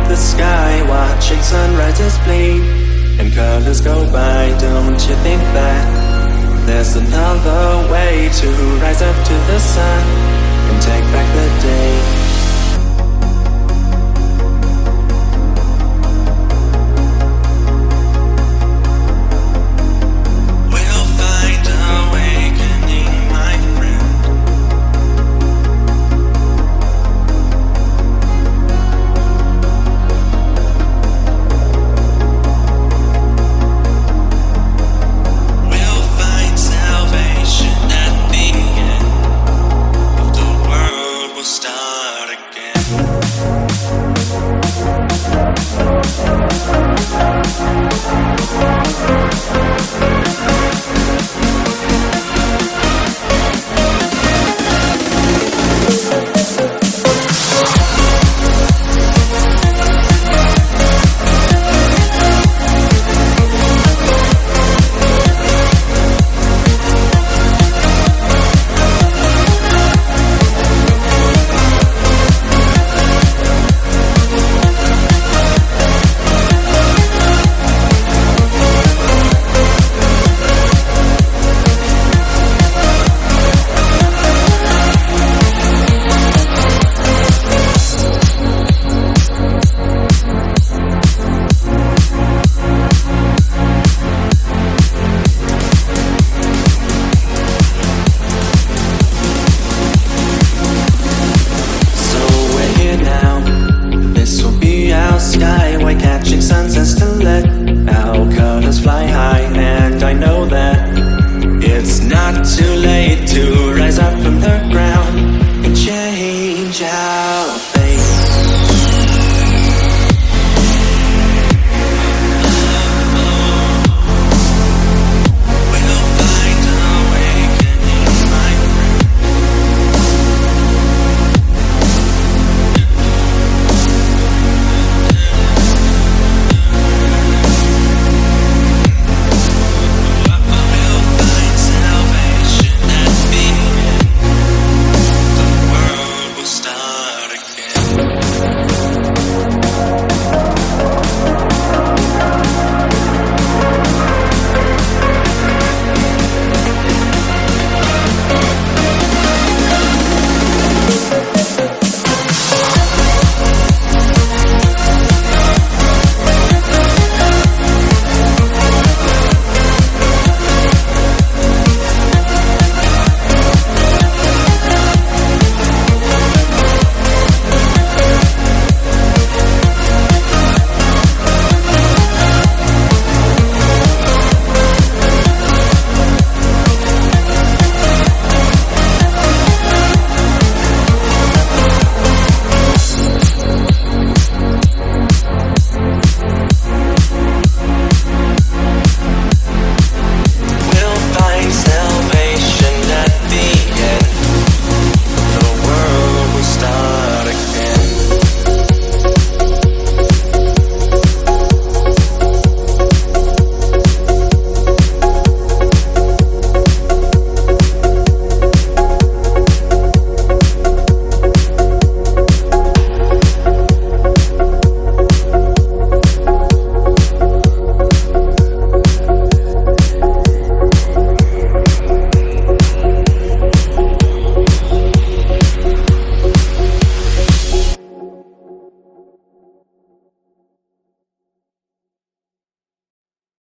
the sky, watching sunrises bleed and colors go by. Don't you think that there's another way to rise up to the sun and take back the day? Skyway catching sunsets to let our colors fly high. And I know that it's not too late to rise up from the ground and change our fate.